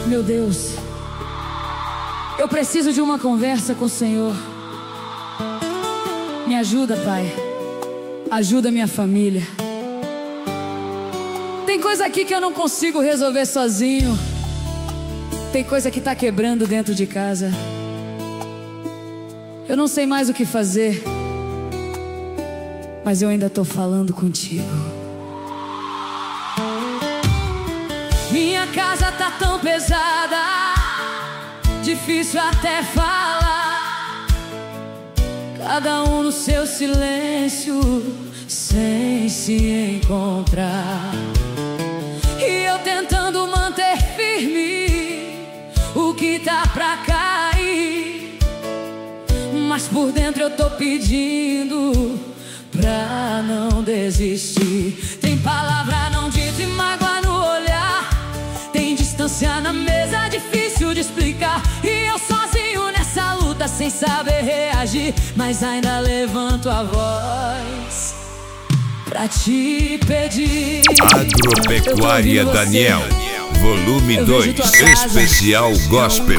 Meu Deus, eu preciso de uma conversa com o Senhor. Me ajuda, Pai. Ajuda minha família. Tem coisa aqui que eu não consigo resolver sozinho. Tem coisa que tá quebrando dentro de casa. Eu não sei mais o que fazer, mas eu ainda tô falando contigo. Minha casa tá tão pesada, difícil até falar. Cada um no seu silêncio, sem se encontrar. E eu tentando manter firme o que tá pra cair, mas por dentro eu tô pedindo pra não desistir. Tem palavra não dita e mágoa no olhar, tem distância na mesa, difícil de explicar. E eu sozinho nessa luta sem saber reagir, mas ainda levanto a voz pra te pedir. Agropecuária Daniel, volume 2, especial Gospel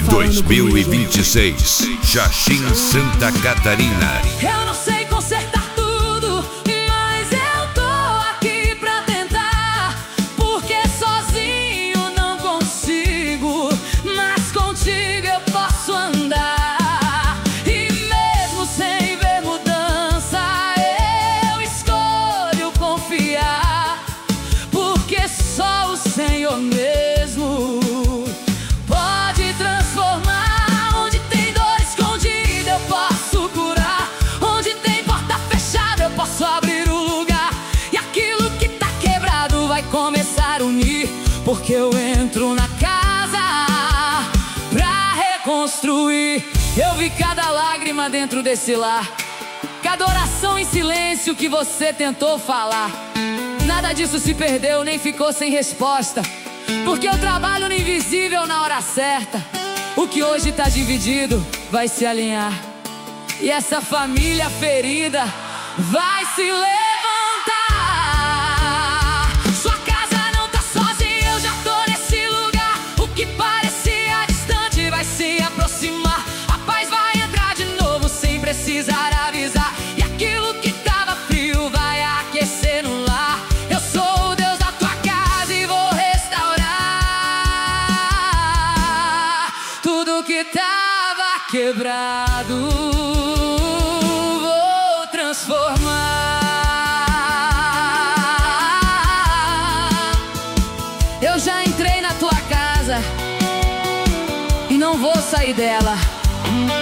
2026, Xaxim, Santa Catarina. Eu não sei consertar tudo, mas eu tô aqui pra tentar, porque sozinho não consigo, mas contigo eu posso andar. E mesmo sem ver mudança, eu escolho confiar, porque só o Senhor mesmo pode transformar. Onde tem dor escondida eu posso curar, onde tem porta fechada eu posso abrir o lugar. E aquilo que tá quebrado vai começar a unir, porque eu entro na casa pra reconstruir. Eu vi cada lágrima dentro desse lar, cada oração em silêncio que você tentou falar. Nada disso se perdeu, nem ficou sem resposta, porque eu trabalho no invisível na hora certa. O que hoje tá dividido vai se alinhar, e essa família ferida vai se levantar. Sua casa não tá sozinha, eu já tô nesse lugar. O que parecia distante vai se aproximar. A paz vai entrar de novo sem precisar avisar, e aquilo que tava frio vai aquecer no lar. Eu sou o Deus da tua casa e vou restaurar tudo que tava quebrado. Vou transformar. Eu já entrei na tua casa e não vou sair dela.